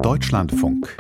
Deutschlandfunk.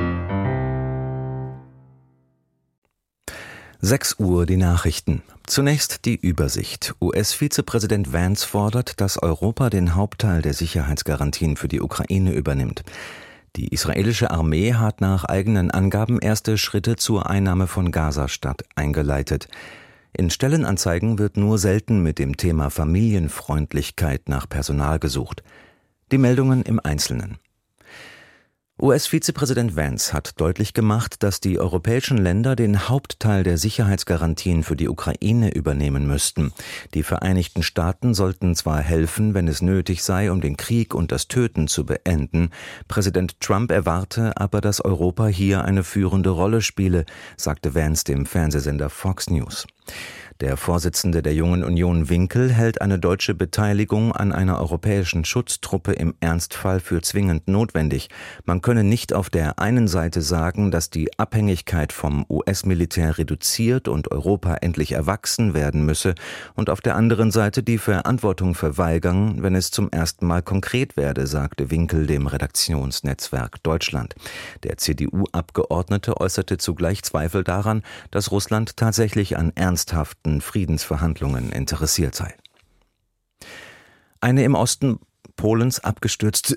6 Uhr die Nachrichten. Zunächst die Übersicht. US-Vizepräsident Vance fordert, dass Europa den Hauptteil der Sicherheitsgarantien für die Ukraine übernimmt. Die israelische Armee hat nach eigenen Angaben erste Schritte zur Einnahme von Gaza-Stadt eingeleitet. In Stellenanzeigen wird nur selten mit dem Thema Familienfreundlichkeit nach Personal gesucht. Die Meldungen im Einzelnen. US-Vizepräsident Vance hat deutlich gemacht, dass die europäischen Länder den Hauptteil der Sicherheitsgarantien für die Ukraine übernehmen müssten. Die Vereinigten Staaten sollten zwar helfen, wenn es nötig sei, um den Krieg und das Töten zu beenden. Präsident Trump erwarte aber, dass Europa hier eine führende Rolle spiele, sagte Vance dem Fernsehsender Fox News. Der Vorsitzende der Jungen Union Winkel hält eine deutsche Beteiligung an einer europäischen Schutztruppe im Ernstfall für zwingend notwendig. Man könne nicht auf der einen Seite sagen, dass die Abhängigkeit vom US-Militär reduziert und Europa endlich erwachsen werden müsse und auf der anderen Seite die Verantwortung verweigern, wenn es zum ersten Mal konkret werde, sagte Winkel dem Redaktionsnetzwerk Deutschland. Der CDU-Abgeordnete äußerte zugleich Zweifel daran, dass Russland tatsächlich an ernsthaften Friedensverhandlungen interessiert sei. Eine im Osten Polens abgestürzte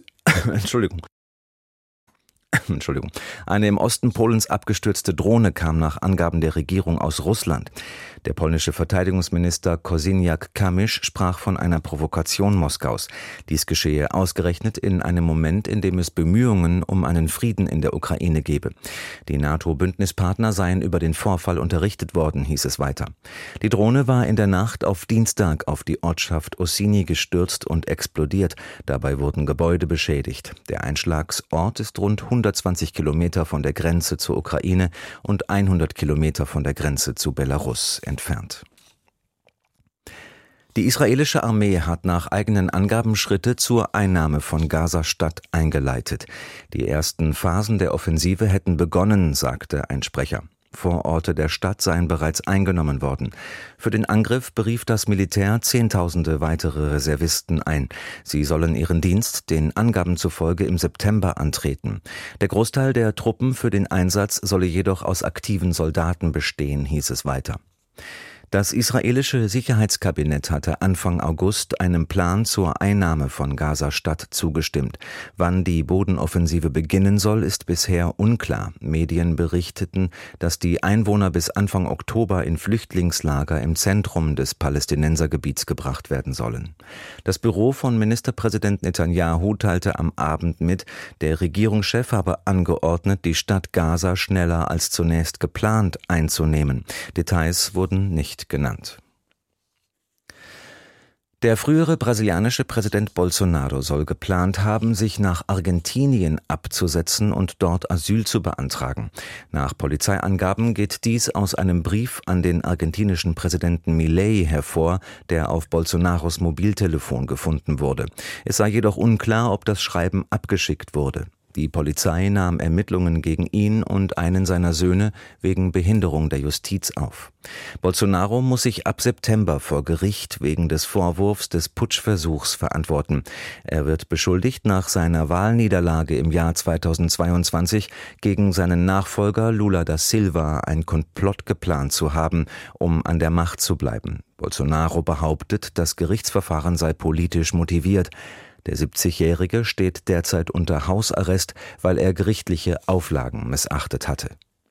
Eine im Osten Polens abgestürzte Drohne kam nach Angaben der Regierung aus Russland. Der polnische Verteidigungsminister Kosiniak-Kamysz sprach von einer Provokation Moskaus. Dies geschehe ausgerechnet in einem Moment, in dem es Bemühungen um einen Frieden in der Ukraine gebe. Die NATO-Bündnispartner seien über den Vorfall unterrichtet worden, hieß es weiter. Die Drohne war in der Nacht auf Dienstag auf die Ortschaft Ossini gestürzt und explodiert. Dabei wurden Gebäude beschädigt. Der Einschlagsort ist rund 120 Kilometer von der Grenze zur Ukraine und 100 Kilometer von der Grenze zu Belarus entfernt. Die israelische Armee hat nach eigenen Angaben Schritte zur Einnahme von Gaza-Stadt eingeleitet. Die ersten Phasen der Offensive hätten begonnen, sagte ein Sprecher. Vororte der Stadt seien bereits eingenommen worden. Für den Angriff berief das Militär Zehntausende weitere Reservisten ein. Sie sollen ihren Dienst den Angaben zufolge im September antreten. Der Großteil der Truppen für den Einsatz solle jedoch aus aktiven Soldaten bestehen, hieß es weiter. Das israelische Sicherheitskabinett hatte Anfang August einem Plan zur Einnahme von Gaza-Stadt zugestimmt. Wann die Bodenoffensive beginnen soll, ist bisher unklar. Medien berichteten, dass die Einwohner bis Anfang Oktober in Flüchtlingslager im Zentrum des Palästinensergebiets gebracht werden sollen. Das Büro von Ministerpräsident Netanyahu teilte am Abend mit, der Regierungschef habe angeordnet, die Stadt Gaza schneller als zunächst geplant einzunehmen. Details wurden nicht genannt. Der frühere brasilianische Präsident Bolsonaro soll geplant haben, sich nach Argentinien abzusetzen und dort Asyl zu beantragen. Nach Polizeiangaben geht dies aus einem Brief an den argentinischen Präsidenten Milei hervor, der auf Bolsonaros Mobiltelefon gefunden wurde. Es sei jedoch unklar, ob das Schreiben abgeschickt wurde. Die Polizei nahm Ermittlungen gegen ihn und einen seiner Söhne wegen Behinderung der Justiz auf. Bolsonaro muss sich ab September vor Gericht wegen des Vorwurfs des Putschversuchs verantworten. Er wird beschuldigt, nach seiner Wahlniederlage im Jahr 2022 gegen seinen Nachfolger Lula da Silva ein Komplott geplant zu haben, um an der Macht zu bleiben. Bolsonaro behauptet, das Gerichtsverfahren sei politisch motiviert. Der 70-Jährige steht derzeit unter Hausarrest, weil er gerichtliche Auflagen missachtet hatte.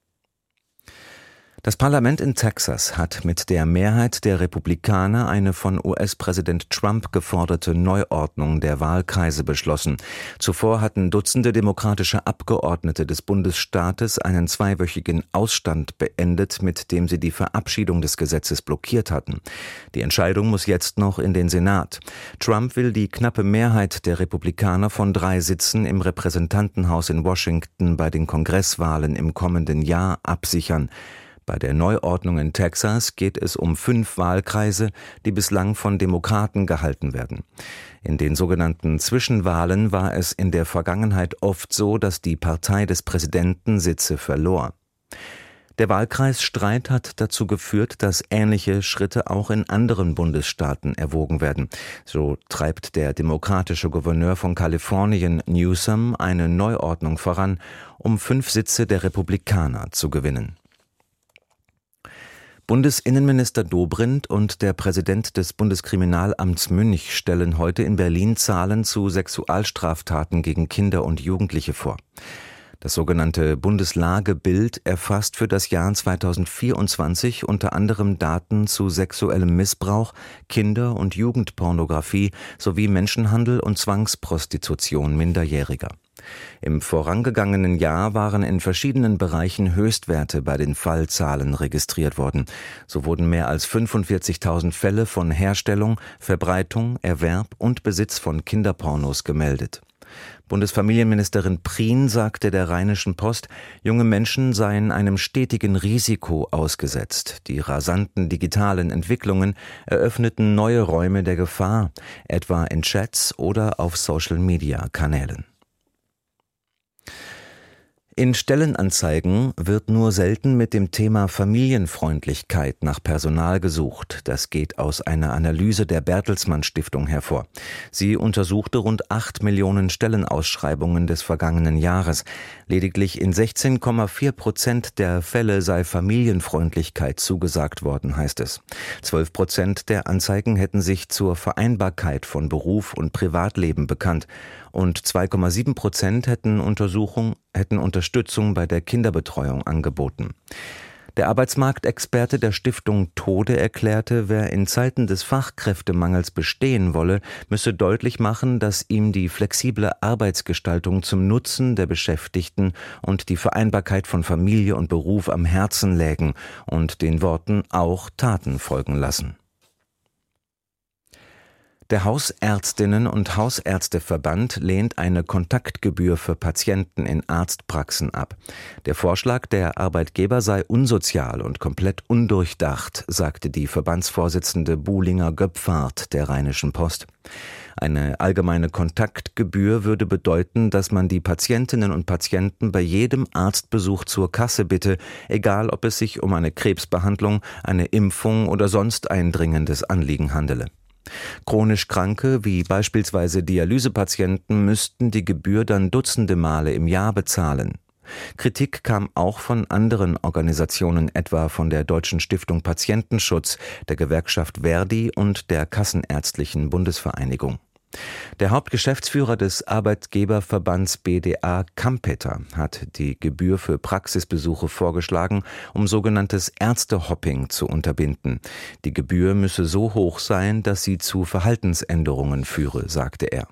Das Parlament in Texas hat mit der Mehrheit der Republikaner eine von US-Präsident Trump geforderte Neuordnung der Wahlkreise beschlossen. Zuvor hatten Dutzende demokratische Abgeordnete des Bundesstaates einen 2-wöchigen Ausstand beendet, mit dem sie die Verabschiedung des Gesetzes blockiert hatten. Die Entscheidung muss jetzt noch in den Senat. Trump will die knappe Mehrheit der Republikaner von 3 Sitzen im Repräsentantenhaus in Washington bei den Kongresswahlen im kommenden Jahr absichern. Bei der Neuordnung in Texas geht es um 5 Wahlkreise, die bislang von Demokraten gehalten werden. In den sogenannten Zwischenwahlen war es in der Vergangenheit oft so, dass die Partei des Präsidenten Sitze verlor. Der Wahlkreis Streit hat dazu geführt, dass ähnliche Schritte auch in anderen Bundesstaaten erwogen werden. So treibt der demokratische Gouverneur von Kalifornien, Newsom, eine Neuordnung voran, um 5 Sitze der Republikaner zu gewinnen. Bundesinnenminister Dobrindt und der Präsident des Bundeskriminalamts Münch stellen heute in Berlin Zahlen zu Sexualstraftaten gegen Kinder und Jugendliche vor. Das sogenannte Bundeslagebild erfasst für das Jahr 2024 unter anderem Daten zu sexuellem Missbrauch, Kinder- und Jugendpornografie sowie Menschenhandel und Zwangsprostitution Minderjähriger. Im vorangegangenen Jahr waren in verschiedenen Bereichen Höchstwerte bei den Fallzahlen registriert worden. So wurden mehr als 45.000 Fälle von Herstellung, Verbreitung, Erwerb und Besitz von Kinderpornos gemeldet. Bundesfamilienministerin Prien sagte der Rheinischen Post, junge Menschen seien einem stetigen Risiko ausgesetzt. Die rasanten digitalen Entwicklungen eröffneten neue Räume der Gefahr, etwa in Chats oder auf Social-Media-Kanälen. In Stellenanzeigen wird nur selten mit dem Thema Familienfreundlichkeit nach Personal gesucht. Das geht aus einer Analyse der Bertelsmann Stiftung hervor. Sie untersuchte rund 8 Millionen Stellenausschreibungen des vergangenen Jahres. Lediglich in 16,4% der Fälle sei Familienfreundlichkeit zugesagt worden, heißt es. 12% der Anzeigen hätten sich zur Vereinbarkeit von Beruf und Privatleben bekannt. Und 2,7% hätten Unterstützung bei der Kinderbetreuung angeboten. Der Arbeitsmarktexperte der Stiftung Tode erklärte, wer in Zeiten des Fachkräftemangels bestehen wolle, müsse deutlich machen, dass ihm die flexible Arbeitsgestaltung zum Nutzen der Beschäftigten und die Vereinbarkeit von Familie und Beruf am Herzen lägen und den Worten auch Taten folgen lassen. Der Hausärztinnen- und Hausärzteverband lehnt eine Kontaktgebühr für Patienten in Arztpraxen ab. Der Vorschlag der Arbeitgeber sei unsozial und komplett undurchdacht, sagte die Verbandsvorsitzende Buhlinger-Göpfart der Rheinischen Post. Eine allgemeine Kontaktgebühr würde bedeuten, dass man die Patientinnen und Patienten bei jedem Arztbesuch zur Kasse bitte, egal ob es sich um eine Krebsbehandlung, eine Impfung oder sonst ein dringendes Anliegen handele. Chronisch Kranke, wie beispielsweise Dialysepatienten, müssten die Gebühr dann dutzende Male im Jahr bezahlen. Kritik kam auch von anderen Organisationen, etwa von der Deutschen Stiftung Patientenschutz, der Gewerkschaft Verdi und der Kassenärztlichen Bundesvereinigung. Der Hauptgeschäftsführer des Arbeitgeberverbands BDA, Kampeter, hat die Gebühr für Praxisbesuche vorgeschlagen, um sogenanntes Ärztehopping zu unterbinden. Die Gebühr müsse so hoch sein, dass sie zu Verhaltensänderungen führe, sagte er.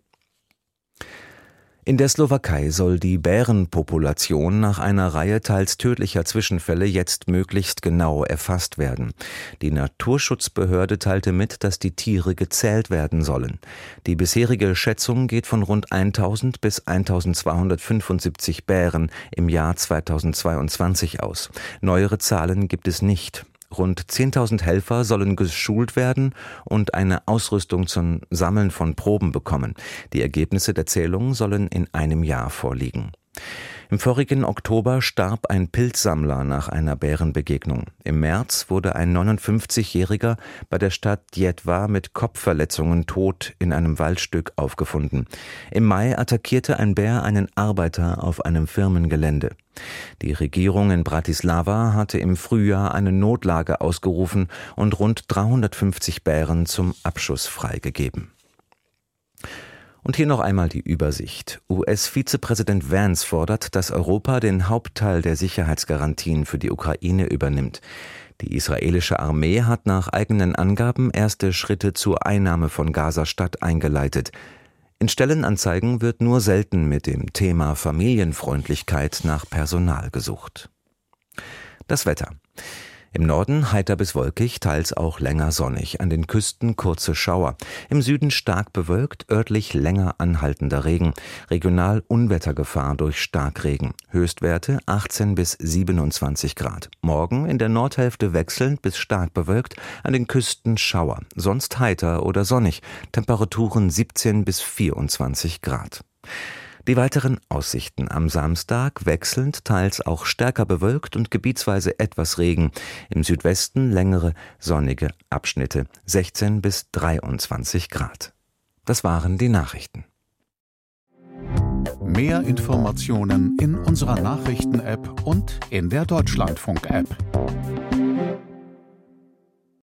In der Slowakei soll die Bärenpopulation nach einer Reihe teils tödlicher Zwischenfälle jetzt möglichst genau erfasst werden. Die Naturschutzbehörde teilte mit, dass die Tiere gezählt werden sollen. Die bisherige Schätzung geht von rund 1000 bis 1275 Bären im Jahr 2022 aus. Neuere Zahlen gibt es nicht. Rund 10.000 Helfer sollen geschult werden und eine Ausrüstung zum Sammeln von Proben bekommen. Die Ergebnisse der Zählung sollen in einem Jahr vorliegen. Im vorigen Oktober starb ein Pilzsammler nach einer Bärenbegegnung. Im März wurde ein 59-Jähriger bei der Stadt Dietva mit Kopfverletzungen tot in einem Waldstück aufgefunden. Im Mai attackierte ein Bär einen Arbeiter auf einem Firmengelände. Die Regierung in Bratislava hatte im Frühjahr eine Notlage ausgerufen und rund 350 Bären zum Abschuss freigegeben. Und hier noch einmal die Übersicht. US-Vizepräsident Vance fordert, dass Europa den Hauptteil der Sicherheitsgarantien für die Ukraine übernimmt. Die israelische Armee hat nach eigenen Angaben erste Schritte zur Einnahme von Gaza-Stadt eingeleitet. In Stellenanzeigen wird nur selten mit dem Thema Familienfreundlichkeit nach Personal gesucht. Das Wetter. Im Norden heiter bis wolkig, teils auch länger sonnig, an den Küsten kurze Schauer. Im Süden stark bewölkt, örtlich länger anhaltender Regen. Regional Unwettergefahr durch Starkregen. Höchstwerte 18 bis 27 Grad. Morgen in der Nordhälfte wechselnd bis stark bewölkt, an den Küsten Schauer. Sonst heiter oder sonnig. Temperaturen 17 bis 24 Grad. Die weiteren Aussichten: am Samstag wechselnd, teils auch stärker bewölkt und gebietsweise etwas Regen. Im Südwesten längere sonnige Abschnitte, 16 bis 23 Grad. Das waren die Nachrichten. Mehr Informationen in unserer Nachrichten-App und in der Deutschlandfunk-App.